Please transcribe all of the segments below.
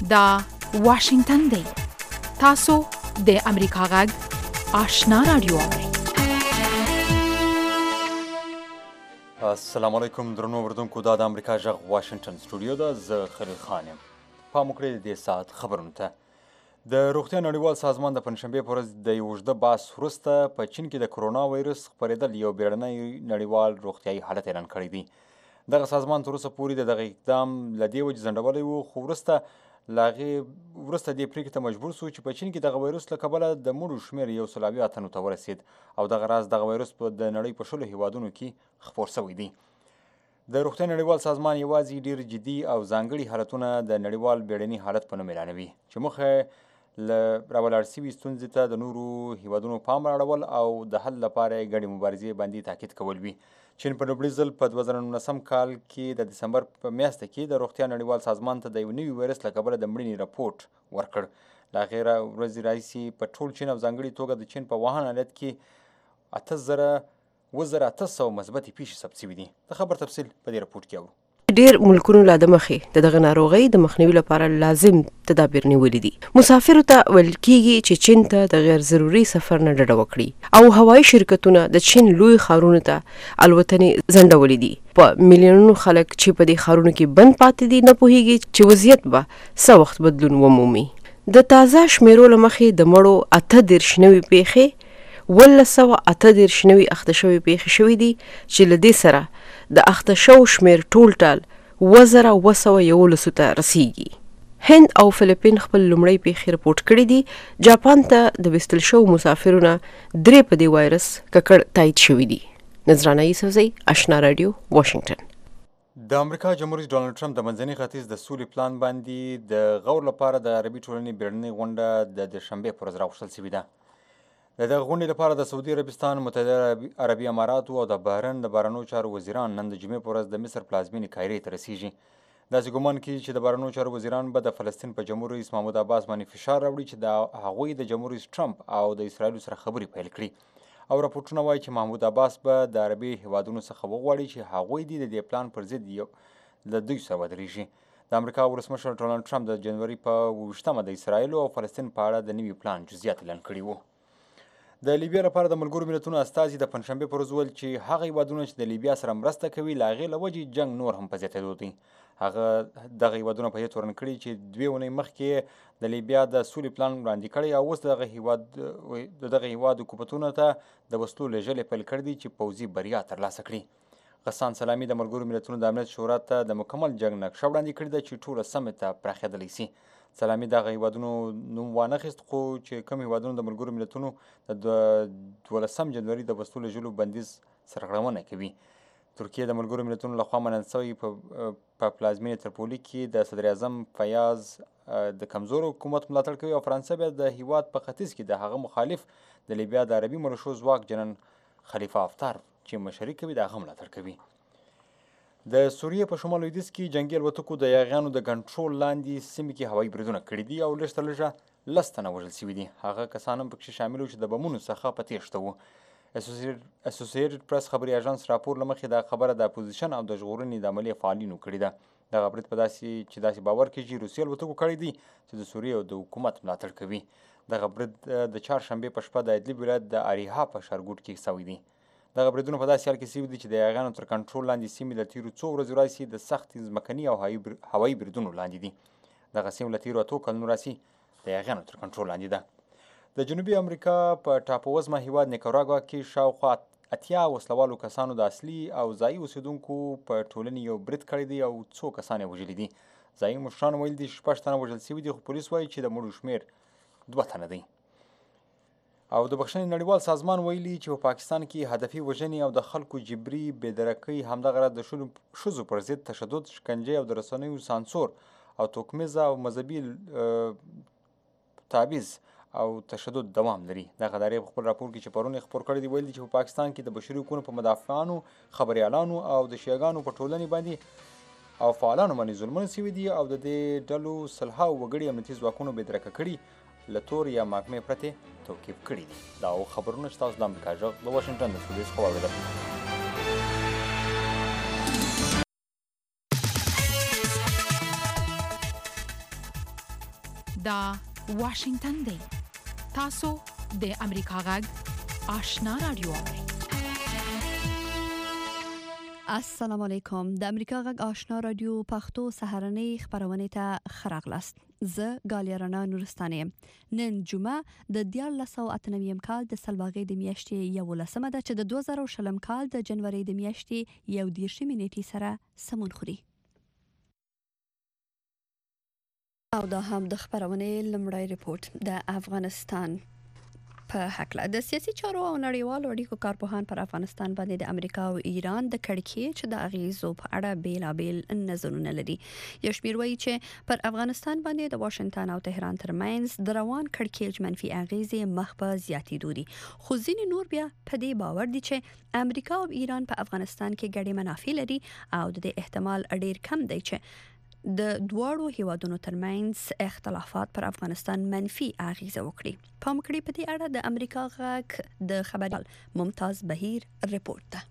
دا واشنگتن دی. تاسو د امریکا غږ آشنا رادیو. السلام علیکم درنو اوریدونکو، دا د امریکا غږ واشنگتن سټوډیو ده. زه خلیل خان یم. پام وکړئ د دې ساعت خبرونو ته. د روغتیا نړیوال سازمان د پنجشنبې په ورځ د یو اوږده بحث وروسته په چین کې د کرونا وایرس خپرېدل یو بیړنی نړیوال روغتیایي حالت اعلان کړی دی. دغه سازمان تر اوسه پورې د دغه اقدام له دې وجې ځنډولی و، خو وروسته دې پرېکړې ته مجبور سو چې په چین کې دغه وایرس له کبله د مړو شمېر 180 ته ورسېد او دغه وایرس په د نړۍ په 10 هیوادونو کې خپور شوی دی. د روغتیا نړیوال سازمان یوازې ډېر جدي او ځانګړي حالتونه د نړیوال بیړني حالت په نوم اعلانوي، چې موخه له راولاړ شوي ستونزې ته د نورو هیوادونو پام راړول او د حل لپاره یې ګډې مبارزې باندې تاکید کول وي. چین په لومړي ځل په 2019 کال کې د دسمبر په میاشت کې د روغتیا نړیوال سازمان ته د یو نوي وایرس له کبله د مړینې راپورټ ورکړ. له هغې ورځې راهیسې په ټول چین او ځانګړي توګه د چین په ووهان ایالت کې 8800 مثبتې پیښې ثبت شوي دي. د خبر تفصیل په دې راپورټ کې اورو. ډیر ملکونو لا د مخې د دغه ناروغۍ د مخنیوي لپاره لازم تدابیر نیولي دي. مسافرو ته ویل کیږي چې چین ته د غیر ضروري سفر نه ډډه وکړي او هوایي شرکتونه د چین لوی ښارونو ته الوتنې ځنډولې دي. په میلیونونو خلک چې په دې ښارونو کې بند پاتې دي نه پوهیږي چې وضعیت به څه وخت بدلون ومومي. د تازه شمیرو له مخې د مړو 38 نوي پیښې 1138 نوي اخته شوي پیښې شوي دي، چې له دې سره د اخته شوو شمیر ټول 1911 ته رسیږي. هند او فلیپین خپل لومړی پیښې رپورټ کړي دي. جاپان ته د وستل شوو مسافرونه 3 په دې وایرس ککړ تایید شوي دي. نذرانه یوسفزۍ، آشنا رادیو، واشنگټن. د امریکا جمهور رئیس ډانلډ ټرمپ د منځني ختیځ د سولې پلان باندې د غور لپاره د عربي ټولنې بیړنۍ غونډه د دوشنبې په ورځ راغوښتل شوې ده. د دغه غونډې لپاره د سعودي عربستان، متحده عربي اماراتو او د بحرین د بهرنیو چارو وزیران نن د جمعې په ورځ د مصر پلازمینې قاهرې ته رسیږي. داسې ګمان کېږي چې د بهرنیو چارو وزیران به د فلسطین په جمهور رئیس محمود عباس باندې فشار راوړي چې د هغوی د جمهور رئیس ټرمپ او د اسرایلو سره خبرې پیل کړي. او راپورټونه وایي چې محمود عباس به د عربي هیوادونو څخه وغواړي چې هغوی د دې پلان پر ضد له دوی سره ودرېږي. د امریکا ولسمشر ډونالډ ټرمپ د جنوري په 28مه د اسرایلو او فلسطین په اړه د نوي پلان جزئیات اعلان کړي وو. د لیبیا لپاره د ملګرو ملتونو استازي د پنجشنبې پر ورځ وویل چې هغه هیوادونه چې د لیبیا سره مرسته کوي له هغې له وجې جنګ نور هم په زیاتېدو دی. هغه دغه هیوادونه په دې تورن کړي چې 2 اونۍ مخکې د لیبیا د سولې پلان وړاندې کړی او اوس د دغه هیواد حکومتونو ته د وسلو لیږل پیل کړي دي چې پوځي بریا ترلاسه کړي. غسان سلامي د ملګرو ملتونو د امنیت شورا ته د مکمل جنګ نقشه وړاندې کړې ده چې ټوله سمې ته پراخېدلی شي. سلامي دغه هیوادونو نوم وانخیست، خو چې کوم هیوادونو د ملګرو ملتونو د 12 جنوري د وسلو لیږلو بندیز سرغړونه کوي. ترکیه د ملګرو ملتونو لخوا منل شوی په پلازمینې ترپولي کې د صدر اعظم فیاض د کمزور حکومت ملاتړ کوي او فرانسه بیا د هیواد په ختیځ کې د هغه مخالف د لیبیا د عربي ملشو ځواک جنرال خلیفه حفتر چې مشري کوي د هغه ملاتړ کوي. د سوریې په شمال لویدیځ کې جنګي الوتکو د یاغیانو د کنټرول لاندې سیمې کې هوایي بریدونه کړي دي او لږ تر لږه 10 تنه وژل شوي دي. هغه کسان هم پکې شامل وو چې د بمونو څخه په تېښته وو. اسوسییټډ پریس خبري اژانس راپور له مخې دا خبره د اپوزیشن او د ژغورنې د عملیې فعالینو کړې ده. دغه برید په داسې باور کې چې روسیې الوتکو کړی دی چې د سوریې د حکومت ملاتړ کوي. دغه برید د چهارشنبې په شپه د ادلب ولایت د اریحا په ښارګوټ کې شوی دی. دغه بریدونه په داسې حال کې شوي دي چې د یاغیانو تر کنټرول لاندې سیمې له تېرو څو ورځو راهیسې د سختې ځمکني او هوایي بریدونو لاندې دي. دغه سیمه له تېرو 8 کلونو راهیسې د یاغیانو تر کنټرول لاندې ده. د جنوبي امریکا په ټاپووزمه هیواد نیکاراګوا کې شاوخوا 80 وسلوالو کسانو د اصلي او ځایي اوسېدونکو په ټولنې یو برید کړی دی او څو کسان یې وژلي دي. ځایي مشرانو ویلي دي 6 تنه وژل شوي دي، خو پولیس وایي چې د مړو شمېر 2 تنه دی. او د بخښنې نړیوال سازمان ویلي چې په پاکستان کې هدفي وژنې او د خلکو جبري بېدرکۍ همدغه د ښځو پر ضد تشدد، شکنجې او د رسنیو سانسور او توکمیزه او مذهبي تابعیض او تشدد دوام لري. دغه ادارې په خپل راپور کې چې پرون یې خپور کړی دی ویلي چې په پاکستان کې د بشري حقوقو په مدافعانو، خبریالانو او د شیعهګانو په ټولنې باندې او فعالانو باندې ظلمونه شوي دي او د دې ډلو سلهاو وګړي امنیتي ځواکونو بېدرکه کړي، له تور یا محکمې پرتې توقیف کړي دي. دا خبرونه چې تاسو د امریکا غږ د واشنګټن د سټوډیو څخه واورېدل. دا واشنگتن دی. تاسو د امریکا غږ آشنا رادیو اورئ. السلام علیکم. د امریکا غږ آشنا رادیو پښتو سهارنۍ خبرونه ته خراغلاست. زه غالیرنا نورستانه. نن جمعه د 1998 کال د سلواغې د میاشتې 11مه ده چې د 2020 کال د جنوري د میاشتې 11 نیټې سره سمون خوري. او دا هم د خبرونه لمړی رپورت د افغانستان په حقله. د سیاسي چارو او نړیوالو اړیکو کارپوهان پر افغانستان باندې د امریکا او ایران د کړکۍ چې د اغیزو په اړه بیلابیل نظرونه لري. یو شمېر وایي چې پر افغانستان باندې د واشنگټن او تهران ترمنځ د روان کړکۍ منفي اغیزې مخ په زیاتېدو دي. خو ځینې نور بیا په دې باور دي چې امریکا او ایران په افغانستان کې ګډې منافع لري او د دې احتمال ډیر کم دی چې د دواړو هیوادونو ترمنځ اختلافات پر افغانستان منفي اغیزه وکړي. پام کړئ په دې اړه د امریکا غږ د خبريال ممتاز بهیر رپورت ده.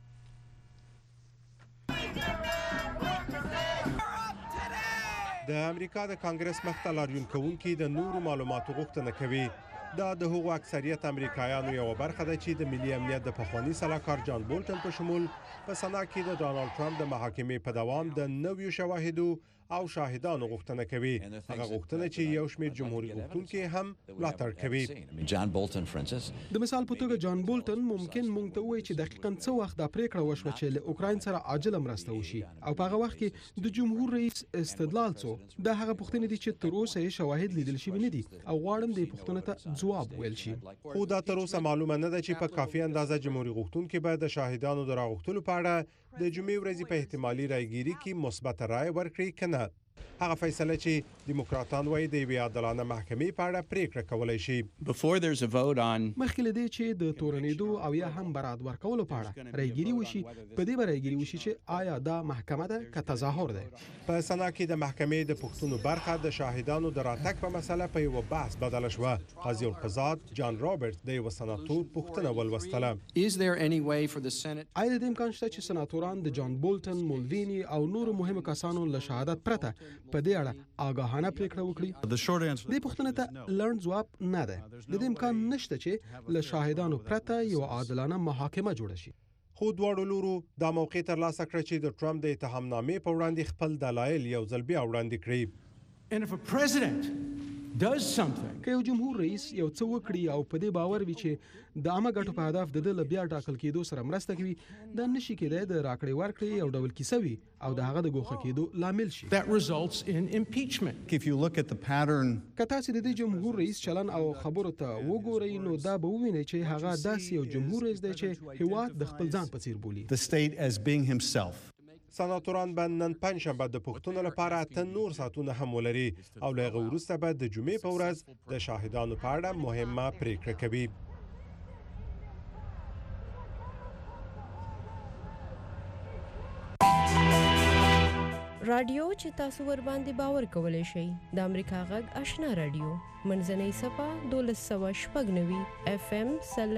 د امریکا د کانګرس مخته لاریون کوونکي د نورو معلوماتو غوښتنه کوي. دا د هغو اکثریت امریکایانو یو برخه ده چې د ملي امنیت د پخوانی سلاکار جان بولټن په شمول په سنا کې د ډانلډ ټرمپ د محاکمې په دوام د نویو شواهدو او شاهدانو غوښتنه کوي. هغه غوښتنه چې یو شمېر جمهوریت غوښتونکي هم ملاتړ کوي. د مثال په توګه جان بولټن ممکن مونږ ته وایي چې دقیقاً څه وخت دا پریکړه وشوه چې له اوکراین سره عاجله مرسته وشي او په هغه وخت کې د جمهور رئیس استدلال څه دا هغه پوښتنې دي چې تر اوسه یې شواهد لیدل شوي نه دي او غواړم دې پوښتنې ته ځواب ویل شي. خو دا تر اوسه معلومه نه ده چې په کافي اندازه جمهوریت غوښتونکي به د شاهدانو د راغوښتلو په اړه د جمعې ورځې په احتمالي رایګيري کې مثبت رائے ورکړي کنه. هغه فیصله چې دیموکراتان وایي د یوې عادلانه محکمې په اړه پریکړه کولای شي. مخکې له دې چې د تورنېدو او یا هم برات ورکولو په اړه رایګيري وشي په دې به رایګيري وشي چې آیا دا محکمه ده که تظاهر ده. په سنا کې د محکمې د پوښتنو برخه د شاهدانو د راتګ په مسله په یو بحث بدل شو. قاضي القضات جان رابرټ د یو سناتور پوښتنه ولوستله. آیا د امکان شته چې سناتوران د جان بولټن، مولوینی او نورو مهمو کسانو له شهادت پرته په دې اړه آگاهانه پریکړه وکړي؟ دې پوښتنې ته لړن ځواب نه ده. د دې امکان نشته چې له شاهدانو پرته یو عادلانه محاکمه جوړه شي. خو دواړو لورو دا موقع ترلاسه کړه چې د ټرمپ د اتهامنامې په وړاندې خپل دلایل یو ځل بیا وړاندې کړي. که یو جمهور رئیس یو څه وکړي او په دې باور وي چې د عامه ګټو په هدف د بیا ټاکل کېدو سره مرسته کوي دا نشي کېدای د راکړې ورکړې یو ډول کیسه وي او د هغه د ګوښه کېدو لامل شي. که تاسو د دې جمهور رئیس چلن او خبرو ته وګورئ نو دا به ووینئ چې هغه داسې یو جمهور رئیس دی چې هیواد د خپل ځان په څیر بولي. سناتوران به نن پنځشنبه د پوښتنو لپاره 8 نور ساعتونه هم ولري او له هغه وروسته به د جمعې په ورځ د شاهدانو په اړه مهمه پریکړه کوي. رادیو چې تاسو ور باندې باور کولای شئ د امریکا غږ آشنا رادیو منځنۍ صفه 1290 FM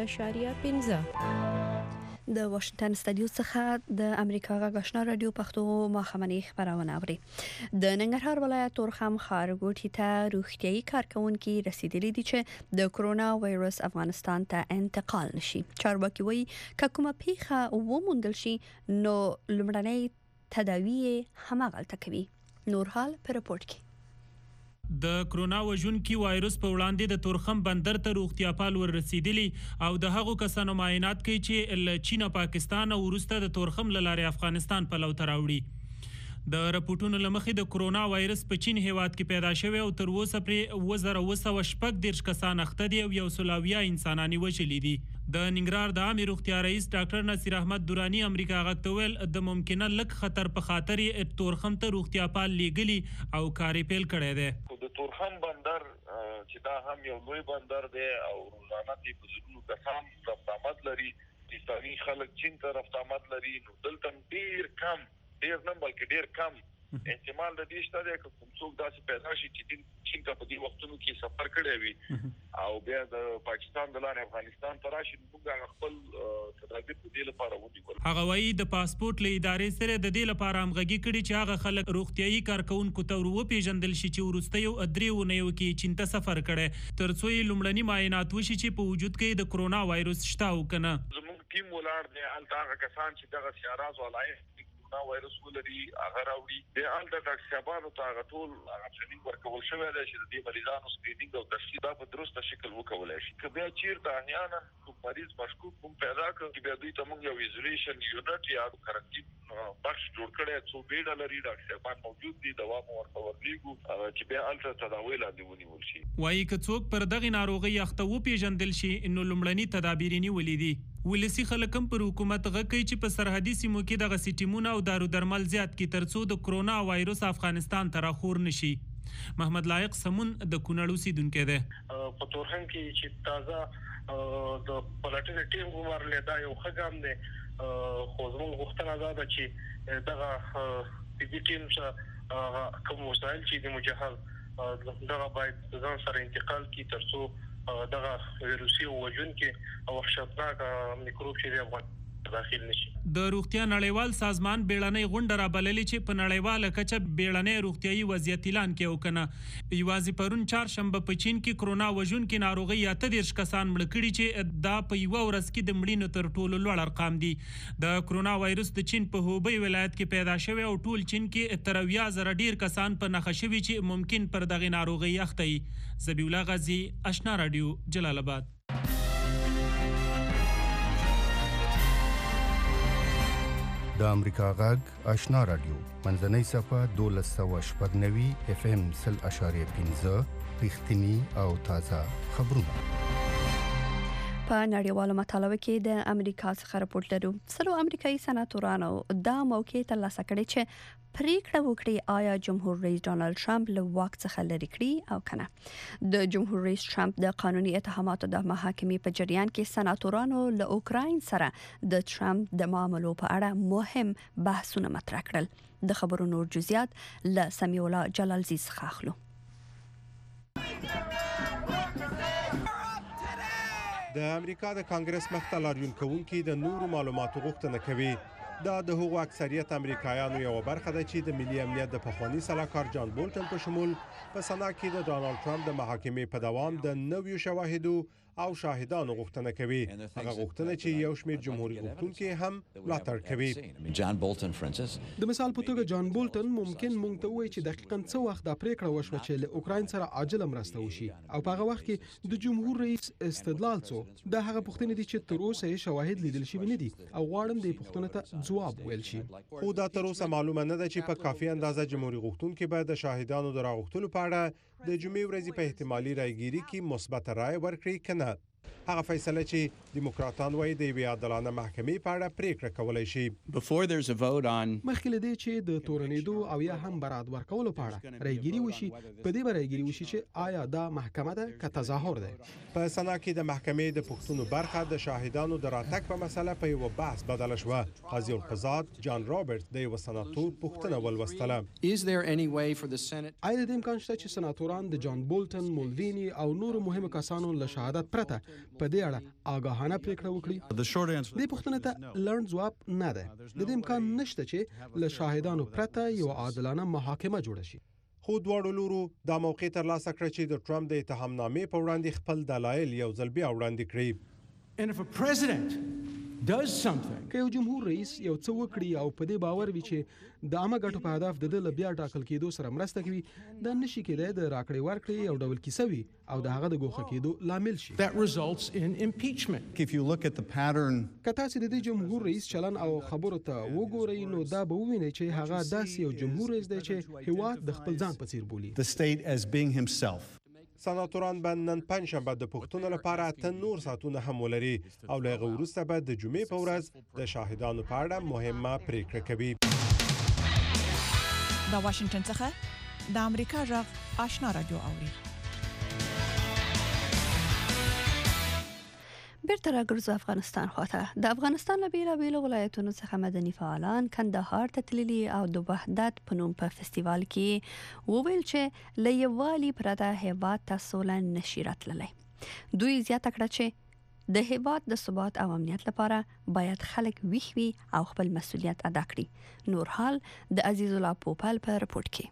0.15 د واشنگټن سټډیو څخه د امریکا غږ آشنا رادیو پښتو مخامنۍ خبرونه اوري. د ننګرهار ولایت تورخم ښارګوټي ته روغتيایي کارکونکو رسیدلي دي چې د کرونا وایرس افغانستان ته انتقال نشي. چارواکي وایي که کومه پیښه وموندل شي نو لومړنۍ تداوی همغلته کوي. نور حال په رپورت کې د کرونا وژونکي وایرس په وړاندې د تورخم بندر ته روغتیاپال ور رسیدلی او د هغو کسانو معاینات کوي چې له چین او پاکستان او وروسته د تورخم له لارې افغانستان په لور راوړي. د رپورټونو لمخې د کرونا وایرس په چین هیواد کې پیدا شوی او تر اوسه پرې 1914 کسان اخته دي او 100 انسانانی وژلي دي. د ننګرهار د عامه روغتیا رئیس ډاکټر نصیر احمد دورانی امریکا غږ ته ویل د ممکنه لک خطر په خاطر تورخم ته روغتیاپال لیږلي او کاري پیل کړی دی. د تورخم بندر چې دا هم یو لوی بندر دی او روزانه په زرګونو کسان رفت آمد لري، پاکستاني خلک چین ته رفت آمد لري، نو دلته ډیر کم احتمال د دې شته چې کوم څوک داسې پیدا شي چې چین ته په دې وختونو کې سفر کړی وي او بیا د پاکستان د لارې افغانستان ته راشي. موږ خپل تدابیر په دې لپاره ونیول. هغه وایي د پاسپورت له ادارې سره د دې لپاره همغږي کړي چې هغه خلک روغتیايي کارکونکو ته وپېژندل شي چې وروستیو 3 اونیو کې چین ته سفر کړي تر څو یې لومړني معاینات وشي چې په وجود کې د کرونا وایرس شته او کنه. زموږ ټیم ولاړ دی هلته هغه کسان چې دغه سیاراز ولای کرونا وایرس ولري هغه راوړي د هلته د شبانو ته هغه ټول هغه ټریننګ ورکول شوی دی چې د دې مریضانو سکرینینګ او تشخیص په درسته شکل وکولای شي. که بیا چیرته احیانا مریض مشکوک هم پیدا کړ چې بیا دوی ته موږ یو ایزولیشن یونټ یا کرنټین بخش جوړ کړی څو بیډه لري ډاکټر صاحبان موجود دي دوا مو ورته ورلیږو چې بیا هلته تداوی لاندې ونیول شي. وایي که څوک پر دغې ناروغۍ اخته وپېژندل شي نو لومړني تدابیر یې نیولي دي. ولسي خلک هم پر حکومت غږ کوي چې په سرحدي سیمو کې دغسې ټیمونه او دارو درمل زیات کړي تر څو د کرونا وایرس افغانستان ته راخور نشي. محمد لایق سمون د کونړ اوسیدونکی دی. په تورخم کې چې تازه د پلاټین ټیم ګمارل دا یو ښه ګام دی خو زموږ غوښتنه دا ده چې دغه دې ټیم څخه کوم وسایل چې د مجهز دغه باید ځان سره انتقال کړي تر څو دغه ویروسي وژونکي او وحشتناک میکروب چې د افغان داخل نشي. د روغتیا نړیوال سازمان بیړنۍ غونډه رابللې چې په نړیواله کچه بیړنۍ روغتیايي وضعیت اعلان کړي او کنه یوازې پرون چهارشنبه په چین کې کرونا وژونکي ناروغي 38 کسان مړ کړي چې دا په یو ورځ کې د مړینو تر ټولو لوړ ارقام دي. د کرونا وایرس د چین په هوبی ولایت کې پیدا شوی او ټول چین کې تر 10,000 ډیر کسان په نښه شوي چې ممکن پر دغه ناروغي اخته وي. ذبیح الله غازی، آشنا رادیو، جلال آباد. د امریکا غږ آشنا رادیو منځنۍ صفحه 1290 FM 0.5 رښتینی او تازه خبرونه. په نړیوالو مطالبه کې د امریکا څخه راپورټ لرو. سلو امریکایي سناتورانو دا موقع ترلاسه کړې چې پریکړه وکړي آیا جمهور رئیس ډانلډ ټرمپ له واک څخه لرې کړي او کنه. د جمهور رئیس ټرمپ د قانوني اتهاماتو د محاکمې په جریان کې سناتورانو له اوکراین سره د ټرمپ د معاملو په اړه مهم بحثونه مطرح کړل. د خبرو نور جزئیات له سمیع الله جلالزی څخه اخلو. د امریکا د کانګرس مخته لاریون کوونکي د نورو معلوماتو غوښتنه کوي. دا د هغو اکثریت امریکایانو یو برخه ده چې د ملي امنیت د پخوانی سلاکار جان بولټن په شمول په سنا کې د ډانلډ ټرمپ د محاکمې په دوام د نویو شواهدو او شاهدانو غوښتنه کوي. هغه غوښتنه چې یو شمېر جمهوریت غوښتونکي هم ملاتړ کوي. د مثال په توګه جان بولټن ممکن مونږ ته وایي چې دقیقاً څه وخت دا پریکړه وشوه چې له اوکراین سره عاجله مرسته وشي او په هغه وخت کې د جمهور رئیس استدلال څه دا هغه پوښتنې دي چې تر اوسه یې شواهد لیدل شوي نه دي او غواړم دې پوښتنې ته ځواب ویل شي. خو دا تر اوسه معلومه نه ده چې په کافي اندازه جمهوریت غوښتونکي به د شاهدانو د راغوښتلو په اړه د جمعې ورځې په احتمالي رایګیري کې مثبت رائے ورکړي کنه. هغه فیصله چې دیموکراتان وایي د یوې عادلانه محکمې په اړه پریکړه کولای شي. مخکې له دې چې د تورنېدو او یا هم برات ورکولو په اړه رایګیري وشي په دې رایګیري وشي چې آیا دا محکمه ده که تظاهر ده. په سنا کې د محکمې د پوښتنو برخه د شاهدانو د راتګ په مسله په یو بحث بدله شوه. قاضي القضات جان رابرټ د یو سناتور پوښتنه ولوستله. آیا د امکان شته چې سناتوران د جان بولټن، مولوینی او نور مهمو کسانو له شهادت پرته په دې اړه آگاهانه پریکړه وکړي؟ دې پوښتنې ته لنډ ځواب نه ده. د دې امکان نشته چې له شاهدانو پرته یو عادلانه محاکمه جوړه شي. خو دواړو لورو دا موقع ترلاسه کړه چې د ټرمپ د اتهامنامې په وړاندې خپل دلایل یو ځل بیا وړاندې کړي. که یو جمهور رئیس یو څه وکړي او په دې باور وي چې د عامه ګټو په هدف د ده بیا ټاکل کېدو سره مرسته کوي دا نشي کېدای د راکړې ورکړې یو ډول کیسه وي او د هغه د ګوښه کېدو لامل شي. که تاسې د دې جمهور رئیس چلن او خبرو ته وګورئ نو دا به ووینئ چې هغه داسې یو جمهور رئیس دی چې هیواد د خپل ځان په څیر بولي. سناتوران به نن پنجشنبه د پوښتنو لپاره 8 نور ساعتونه هم ولري او له هغه وروسته به د جمعې په ورځ د شاهدانو په اړه مهمه پریکړه کوي. د واشنگټن څخه د امریکا غږ آشنا رادیو اوري. بیرته راګرځو افغانستان خواته. د افغانستان له بیلابیلو ولایتونو څخه مدني فعالان کندهار ته تللي او د وحدت په نوم په فستیوال کې وویل چې له یووالي پرته هیواد ته سوله نشي راتللی. دوی زیاته کړه چې د هیواد د ثبات او امنیت لپاره باید خلک ویښ وي او خپل مسؤلیت ادا کړي. نور حال د عزیز الله پوپل په رپورت کې.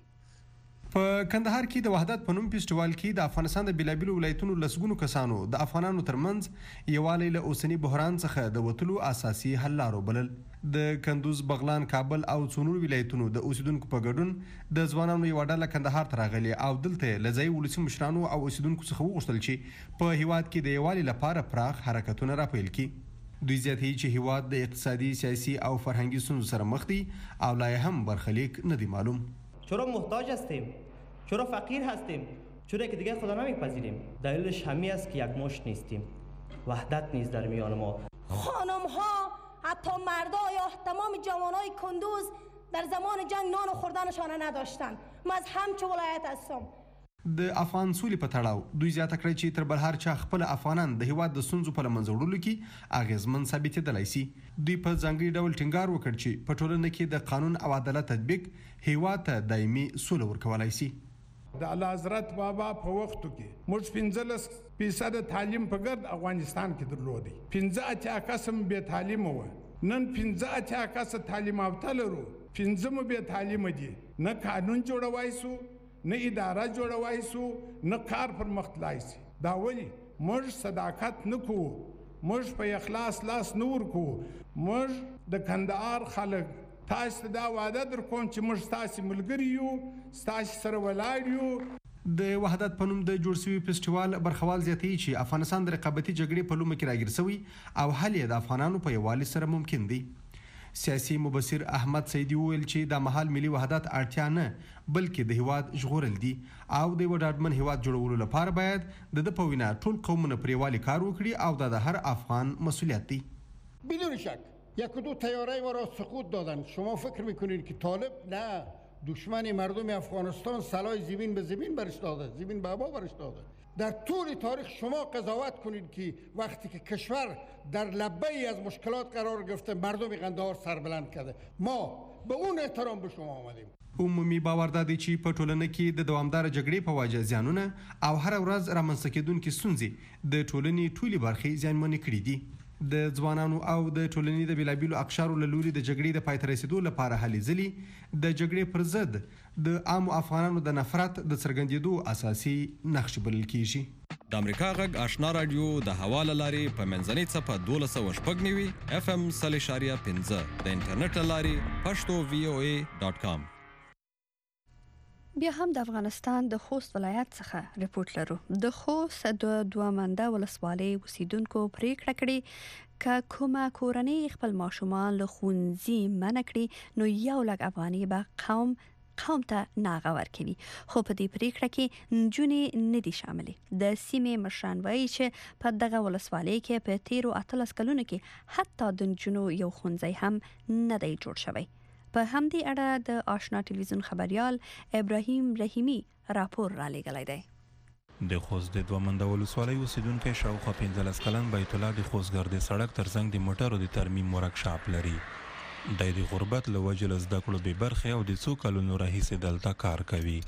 په کندهار کې د وحدت په نوم فیسټیوال کې د افغانستان د بیلابیلو ولایتونو لسګونو کسانو د افغانانو ترمنځ یووالی له اوسني بحران څخه د وتلو اساسي حل لارو بلل. د کندوز، بغلان، کابل او څو نور ولایتونو د اوسیدونکو په ګډون د ځوانانو یوه ډله کندهار ته راغلي او دلته له ځایي ولسي مشرانو او اوسیدونکو څخه وغوښتل چې په هیواد کې د یووالي لپاره پراخ حرکتونه راپیل کړي. دوی زیاتوي چې هیواد د اقتصادي، سیاسي او فرهنګي ستونزو سره مخ دی او لا یې هم برخلیک نه دی معلوم. چرا محتاج هستیم؟ چرا فقیر هستیم؟ چرا که دیگه خدا نمیپذیریم؟ دلیلش همین است که یک مشت نیستیم. وحدت نیست در میان ما. خانم ها، حتی مردا یا تمام جوانای کندوز در زمان جنگ نان خوردنشان نداشتن. من از همچه ولایت هستم. د افغان سولې په تړاو دوی زیاته کړی چې تر بل هر چا خپل افغانان د هیواد د ستونزو په له منځه وړلو کې اغیزمن ثابتېدلی سي. دوی په ځانګړي ډول ټینګار وکړ چې په ټولنه کې د قانون او عدالت تطبیق هیواد ته دایمي سوله ورکولی سي. د اعلی حضرت بابا په وختو کې موږ 15% تعلیم په ګرد افغانستان کې درلودی. 15 کسم به تعلیم و. نن 15 کس تعلیم یافته لرو. 15 به تعلیم دي. نه قانون جوړوای سو، نه اداره جوړوای سو، نه کار پر مخ تلای سي. دا ولی موږ صداقت نه کوو. موږ په اخلاص لاس نه ورکو. موږ د کندهار خلک تاسو دا وعده در کوم چې موږ تاسو ملګری یو، تاسو سره ولاړ یو. د وحدت په نوم د جوړ شوي فیسټیوال برخوال زیاتوي چې افغانستان د رقابتي جګړې په لومه کې راګیر شوی او حل یې د افغانانو په یووالي سره ممکن دی. سیاسي مبصر احمد سیدي وویل چې د مهال ملي وحدت اړتیا نه بلکې د هیواد ژغورل دي او د یوه ډاډمن هیواد جوړولو لپاره باید د په وینا ټول قومونه پر یووالي کار وکړي او دا د هر افغان مسئولیت دی. بدون شک یک و دو تیاره ما را سقوط دادن. شما فکر میکنید که طالب نه، دشمن مردم افغانستان سلاح زمین به زمین برش داده، زمین به هوا برش داده. در طول تاریخ شما قضاوت کنید که وقتی که کشور در لبه از مشکلات قرار گرفته مردم قندهار سربلند کرده. ما به اون احترام به شما آمدیم. عمومي باور دا دی چې په ټولنه کې د دوامداره جګړې په وجه زیانونه او هر ورځ رامنځته کېدونکې ستونزې د ټولنې ټولې برخې زیانمنې کړي دي. د ځوانانو او د ټولنې د بیلابیلو اقشارو له لوري د جګړې د پای ته رسېدو لپاره هلې ځلې د جګړې پر ضد د عامو افغانانو د نفرت د څرګندېدو اساسي نقش بلل کیږي. د امریکا غږ آشنا رادیو د هوا له لارې په منځنۍ څپه 1290 FM 3.15 د انټرنیټ له لارې pashto.voa.com. بیا هم د افغانستان د خوست ولایت څخه رپورت لرو. د خوست د دوامنده ولسوالۍ اوسیدونکو پریکړه کړې که کومه کورنۍ خپل ماشومان له ښوونځي منع کړي نو 1 لک افغانۍ به قوم ته ناغه ورکوي. خو په دې پریکړه کې نجونې نه دي شاملې. د سیمې مشران وایي چې په دغه ولسوالۍ کې په تیرو 18 کلونو کې حتی د نجونو یو ښوونځی هم نه دی جوړ شوی. په همدې اړه د آشنا ټلویزیون خبریال ابراهیم رحیمی راپور را لېږلی دی. د خوست د دوامنده ولسوالۍ اوسیدونکی شاوخوا 15 کلن بیت الله د خوستګردې سړک ترڅنګ د موټرو د ترمیم ورکشاپ لري. دی د غربت له وجې له زده کړو بې برخې او د څو کلونو راهیسې دلته کار کوي.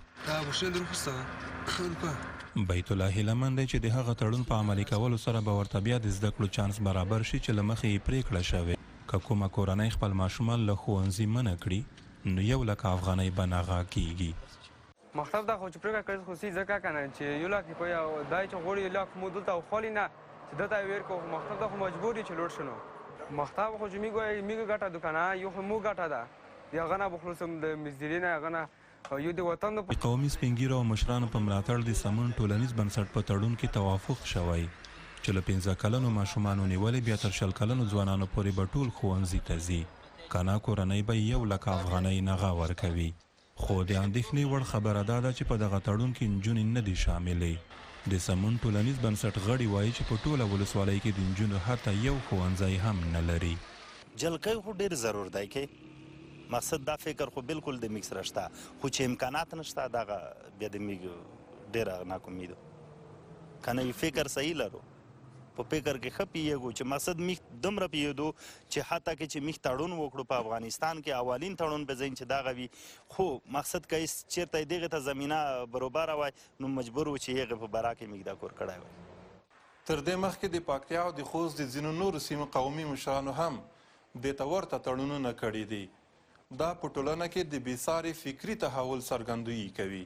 بیت الله هیلهمند دی چې د هغه تړون په عملي کولو سره به ورته بیا د زده کړو چانس برابر شي چې له مخې یې پرېکړه شوې که کومه کورنۍ خپل ماشومان له ښوونځي منع کړي نو 1 لک افغانۍ به ناغه کیږي. مکتب ته خو چې پرېکړه کړې خو سي ځکه که نه چې 1 لک په یو دای چې غواړي 1 لک مو دلته وخوالي نه چې دلته یې ویر کړو. مکتب ته خو مجبور یې چې لوړ شنو. مکتب خو چې میږه ګټه دوکانه یو خو مو ګټه ده. د هغه نه بخلوصم د مزدوري نه هغه نه یو د وطن د قومي سپینګیرو او مشرانو په ملاتړ د سمون ټولنیز بنسټ په تړون کې توافق شوی چې له 15 کلنو ماشومانو نیولې بیا تر 20 کلنو ځوانانو پورې به ټول ښوونځي ته ځي. که نه کورنۍ به 1 لک افغانۍ نغه ورکوي. خو د اندېښنې وړ خبره دا ده چې په دغه تړون کې نجونې نه دي شاملې. د سمون ټولنیز بنسټ غړي وایي چې په ټوله ولسوالۍ کې د نجونو حتی یو ښوونځی هم نه لري. جلکۍ خو ډېر ضرور دی کې مقصد دا فکر خو بالکل د میک سره شته خو چې امکانات نشته دغه بیا د میک ډېره ناکامیدو که نه فکر صحیح لرو په فکر کې ښه پیږو چې مقصد میخ دومره پیږدو چې حتی کې چې میخ تړون وکړو په افغانستان کې اولین تړون به ځین چې دغه وي خو مقصد که چېرته دغې ته زمینه برابره وای نو مجبور و چې هغې په برا کې میږ دا کور کړی وای. تر دې مخکې د پکتیا او د خوست د ځینو نورو سیمو قومي مشرانو هم دې ته ورته تړونونه کړي دي. دا په ټولنه کې د بېساري فکري تحول څرګندویي کوي.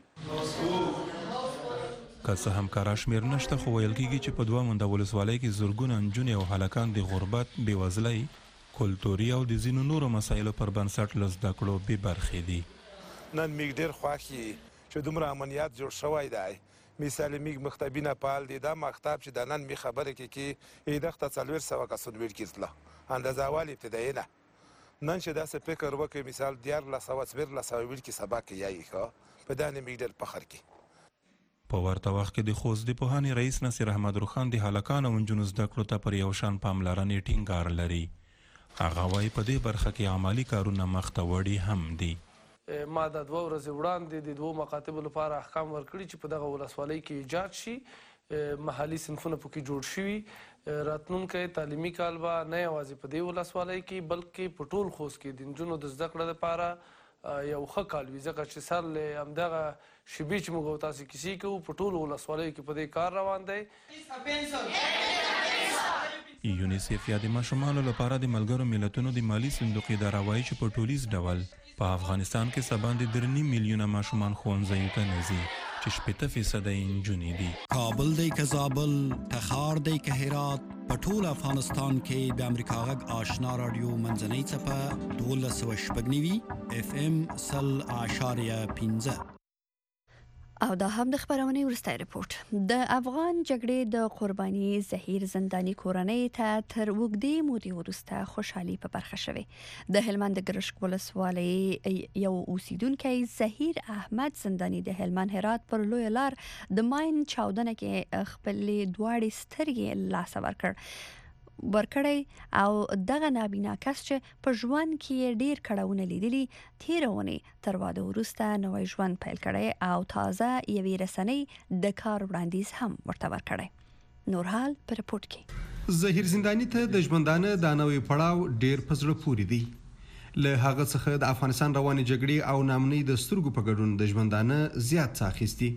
که څه هم کره شمېر نشته، خو ویل کېږي چې په 2 منده ولسوالۍ کې زرګونه نجونې او هلکان د غربت، بېوزلۍ، کلتوري او د ځینو نورو مسایلو پر بنسټ له زده کړو بې برخې دي. نن موږ ډېر خوښ یو چې دومره امنیت جوړ شوی دی. مثال موږ مکتبونه فعال دي. دا مکتب چې د نن مې خبرې کې ایدخته 400 کسان ویل کېدله اندازه اول ابتدایي نه. نن چې داسې فکر وکړي مثال 1400 ویل کې سبق یایي ښه په دا نه موږ ډېر فخر کوي. په ورته وخت کې د خوست د پوهنې رئیس نصیر احمد روخان د هلکانو او نجونو زده کړو ته پر یو شان پاملرنې ټینګار لري. هغه وایي په دې برخه کې عملي کارونه مخته وړي هم دي. ما د 2 ورځې وړاندې د 2 مکاتبو لپاره احکام ورکړي چې په دغه ولسوالۍ کې ایجاد شي، محلي صنفونه پکې جوړ شوي. راتلونکی تعلیمي کال به نه یوازې په دې ولسوالۍ کې بلکې په ټول خوست کې د نجونو د زده کړې لپاره یو ښه کال وي، ځکه چې سر له همدغه شیبې چې موږ او تاسې کیسې کوو په ټولو ولسوالیو کې په دې کار روان دی. یونیسف یا د ماشومانو لپاره د ملګرو ملتونو د مالي صندوق اداره وایي چې په ټولیز ډول په افغانستان کې څه باندې 3.5 میلیونه ماشومان ښوونځیو ته نه ځي، چې 80% یې نجونې دي. کابل دی که زابل، تخار دی که هرات، په ټول افغانستان کې د امریکا غږ آشنا رادیو منځنۍ څپه 12.9 FM 100.5. او دا هم د خبرونې وروستی رپورټ. د افغان جګړې د قرباني زهیر زنداني کورنۍ ته تر اوږدې مودې وروسته خوشحالي په برخه شوې. د هلمند د ګرشک ولسوالۍ یو اوسیدونکی زهیر احمد زنداني د هلمند هرات پر لویه لار د ماین چاودنه کې خپلې دواړې سترګې لاسه ورکړی او دغه نابینا کس چې په ژوند کې ډیر کړهونه لیدلي، تېره اونۍ تر واده وروسته نوی ژوند پیل کړی او تازه یوې رسنۍ د کار وړاندیز هم ورته ورکړی. نور حال په رپورټ کې. زهیر زنداني ته د ژوندانه د نوې پړاو ډیر په زړه پورې دی. له هغه څخه د افغانستان روانې جګړې او نامنۍ د سترګو په ګډون د ژوندانه زیات څه اخیستي.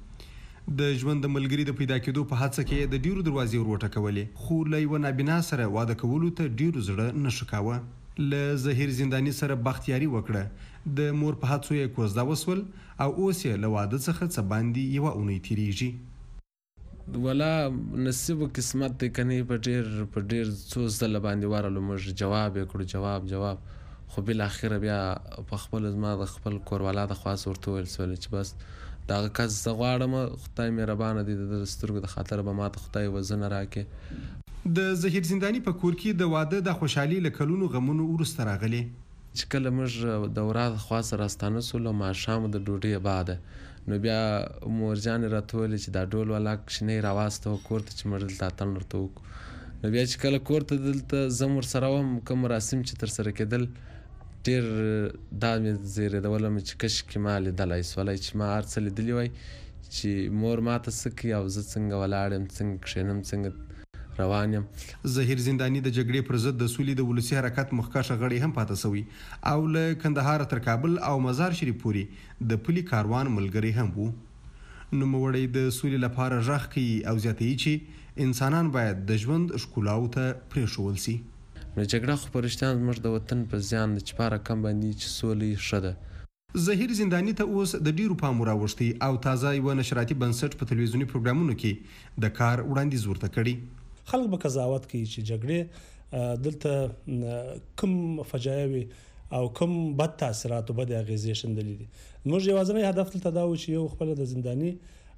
د ژوند د ملګري د پیدا کېدو په هڅه کې د ډیرو دروازې ور وټکولې، خو له یوه نابینا سره واده کولو ته ډیرو زړه نه ښه کاوه. له زهیر زنداني سره بختیاري وکړه، د مور په هڅو یې کوزده وسول او اوس یې له واده څخه څه باندې یوه اونۍ تیریږي. ولا نصیب و قسمت دی کنې په ډیر څو ځله باندې ورلو موږ جواب یې کړو جواب خو بالاخره بیا په خپل زما د خپل کوروالا د خواس ورته ویل سول چې بس دغه کس زه غواړم، خدای مهربانه دی د سترګو د خاطر به ماته خدای وزن راکړي. د زهیر زنداني په کور کې د واده د خوشحالي له کلونو غمونو وروسته راغلی. چې کله موږ د ورا د خوا سره راستانه سولو ماښام د ډوډۍ بعده نو بیا مورجانې راته ویلې چې دا ډول والا کښېنی راواستوه کور ته چې موږ دلته اتڼ ورته وکړو. نو بیا چې کله کور ته دلته زه هم ورسره وم، کوم مراسم چې ترسره کېدل ډېر دا مې زیرېدوله مې چې کشکې ما لیدلی سولی چې ما هر څه لیدلي وای چې مور ماته څه کوي او زه څنګه ولاړ یم، څنګه کښېنم، څنګه روان یم. زهیر زنداني د جګړې پر ضد د سولې د ولسي حرکت مخکښه غړی هم پاته سوی او له کندهار تر کابل او مزار شریف پورې د پلي کاروان ملګری هم وو. نوموړی د سولې لپاره غږ کوي او زیاتوي چې انسانان باید د ژوند ښکلاو ته پرېښول سي. نو جګړه خو په رښتیا زموږ د وطن په زیان ده چې په هره کم باندې چې سوله یې ښه ده. زهیر زنداني ته اوس د ډیرو پام راوښتی او تازه یوه نشراتي بنسټ په تلویزیوني پروګرامونو کې د کار وړاندیز ورته کړي. خلک به قضاوت کوي چې جګړې دلته کوم فجایع او کوم بد تاثیرات او بد اغیزې شندلې دي. موږ یوازینی هدف دلته دا و چې یو خپل د زنداني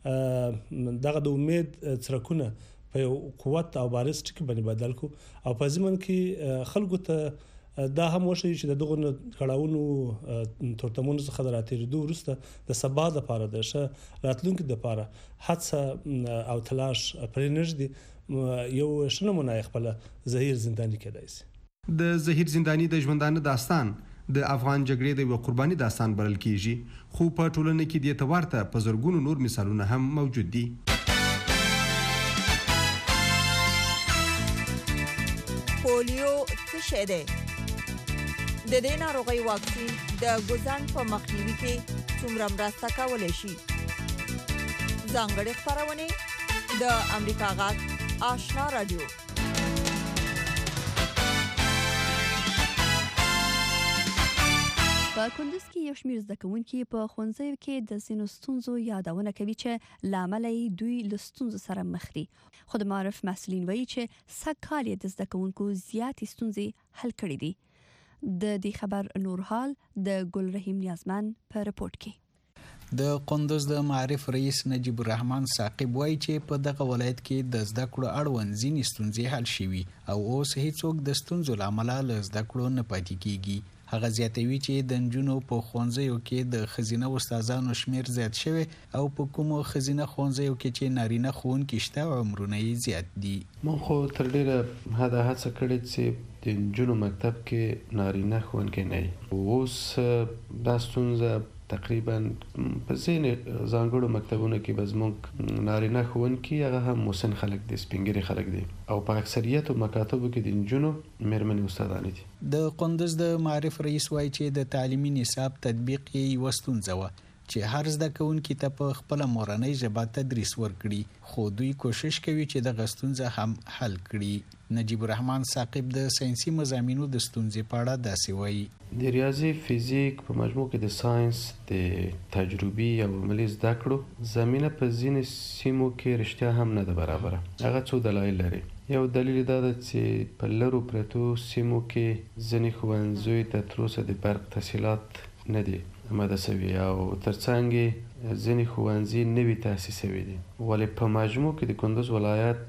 دغه د امید څرکونه په یو قوت او بارز ټکي باندې بدل کو او په ضمن کې خلکو ته دا هم وشي چې د دغه کړهونو تورتمونو څخه راتېرېدو وروسته د سبا لپاره د ښه راتلونکي لپاره هڅه او تلاش پرې نږدې یو ښه نمونه خپل زهیر زنداني کېدای شي. د زهیر زنداني د ژوندانه داستان د افغان جګړې د یوه قرباني داستان بلل کېږي، خو په ټولنه کې دې ته ورته په زرګونو نور مثالونه هم موجود دي. پولیو څه شی دی؟ د دې ناروغۍ واکسین د ګوزن په مخنیوي کې څومره مرسته کولی شي؟ ځانګړې خپرونې د امریکا غږ آشنا رادیو. په کندز کې یو شمېر زده کوونکي په ښوونځیو کې د ځینو ستونزو یادونه کوي چې لامل یې دوی له ستونزو سره مخ دي. خو د معارف مسؤلین وایي چې سږ کال یې د زده کوونکو زیاتې ستونزې حل کړې دي. د دې خبر نور حال د ګل رحیم نیازمن په رپورت کې. د کندز د معارف رئیس نجیب الرحمن ثاقب وایي چې په دغه ولایت کې د زده کړو اړوند ځینې ستونزې حل شوي او اوس هیڅوک د ستونزو لامل له زده کړو نه پاتې کیږي. هغه زیاتوي چې د نجونو په ښوونځیو کې د ښځینه استادانو شمیر زیات شوی او په کومو ښځینه ښوونځیو کې چې نارینه ښوونکي شته او عمرونه یې زیات دي. مونږ خو تر ډیره حده هڅه کړې چې د نجونو مکتب کې نارینه ښوونکي نه وي. اوس دا ستونزه تقریبا په ځینې ځانګړو مکتبونو کې به زموږ نارینه ښوونکي هغه هم مسن خلک دي، سپینګري خلک دي او په اکثریت مکاتبو کې د نجونو مېرمنې استادانې دي. د کندز د معارف رئیس وایي چې د تعلیمي نصاب تطبیق یې یوه ستونزه وه چې هر زده کوونکي ته په خپله مورنۍ ژبه تدریس ورکړي، خو دوی کوشش کوي چې دغه ستونزه هم حل کړي. نجیب الرحمن ثاقب د ساينسي مضامینو د ستونزې په اړه داسې وایي. د ریاضي فزیک په مجموع کې د ساينس د تجربي او عملي زده کړو زمينه په ځینې سیمو کې رښتیا هم نه ده برابره. هغه څو دلایل لري. یو دلیل دا ده چې په لرو پرتو سیمو کې ځینې ښوونځیو ته تر اوسه د برق تحصیلات نه دي آماده شوي او ترڅنګ ځینې ښوونځي نوي تاسیس شوي دي، ولې په مجموع کې د کندز ولایت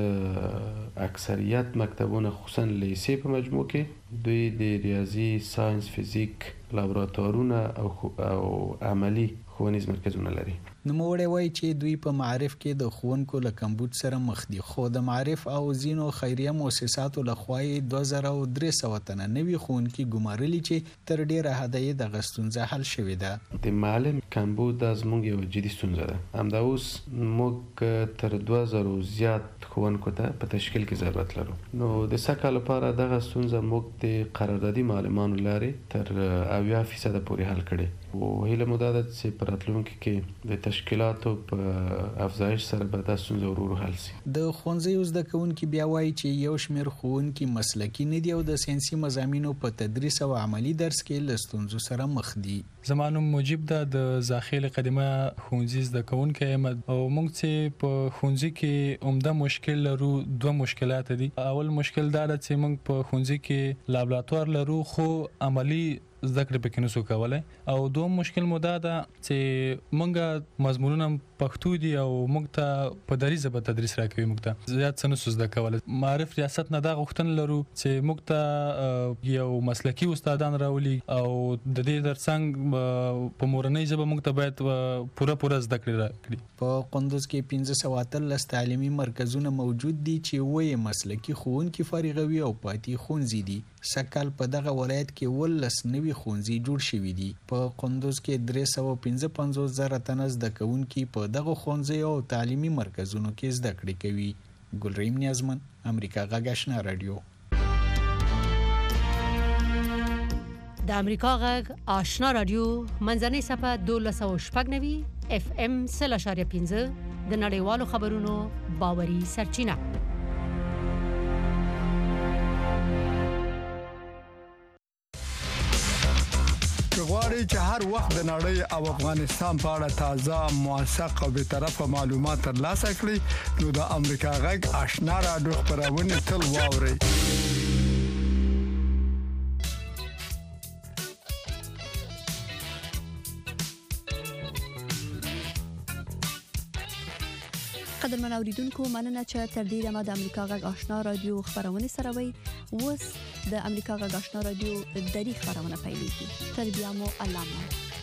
اکثریت مکتبونه خصوصا لیسې په مجموع کې دوی د ریاضي، ساينس، فزیک لابراتوارونه او عملی ښوونیز مرکزونه لري. نوموړی وایي چې دوی په معارف کې د ښوونکو له کمبود سره مخ دي، خو د معارف او ځینو خیریه مؤسساتو لخوا یې 2300 تنه نوي ښوونکي ګمارلي چې تر ډیره حده یې دغه ستونزه حل شوې ده. د معلم کمبود دا زموږ یوه جدي ستونزه ده. همدا اوس موږ تر 2000 زیات ښوونکو ته په تشکیل کې ضرورت لرو. نو د سږ لپاره دغه ستونزه موږ د قراردادي معلمانو لارې تر 80% پورې حل کړې او هیله مو دا ده چې په راتلونکي کې د تشکیلاتو په افزایش سره به دا ستونزه ورو ورو حل شي. د ښوونځیو زده کوونکي بیا وایي چې یو شمېر ښوونکي مسلکي نه دي او د ساینسي مضامینو په تدریس او عملي درس کې له ستونزو سره مخ دي. زما نوم مجیب ده، د زاخیل قدیمه ښوونځي زده کوونکی یم او موږ چې په ښوونځي کې عمده مشکل لرو، دوه مشکلات دي. اول مشکل دا ده چې موږ په ښوونځي کې لابراتوار لرو خو عملی زده کړې پکې نشو کولای، او دوم مشکل مو دا ده چې موږ مضمونونه پښتو دي او موږ ته په دري ژبه تدریس راکوي، موږ ته زیات څه نشو زده کولای. معارف ریاست نه دا غوښتنه لرو چې موږ ته یو مسلکي استادان راولي او د دې ترڅنګ په مورنۍ ژبه موږ ته باید پوره زده کړې راکړي. په کندز کې 1513 تعلیمي مرکزونه موجود دي چې وایي مسلکي ښوونکي فارغوي او پاتې ښوونځي دي. سږ په دغه ولایت کې 19 نوي ښوونځي جوړ شوي دي. په کندز کې 355,000 تنه زده کوونکي په دغه ښوونځیو او تعلیمي مرکزونو کې زده کړې کوي. ګلریم نیازمن، امریکا غږ آشنا رادیو. د امریکا غږ آشنا رادیو منځنۍ صفحه 1290 FM 0.5 د نړیوالو خبرونو باوري سرچینه. غواړئ چې هر وخت د نړۍ او افغانستان په اړه تازه، موثق او به طرفه معلومات ترلاسه کړئ نو د امریکا غږ آشنا رادیو خبرونه تل واورئ. قدرمن اوریدونکو، مننه چې تر دې دمه د امریکا غږ آشنا رادیو خبرونه سره وي. اوس د امریکا غږ آشنا رادیو د دری خبرونه پیلېږي. تر بیا مو الله مو.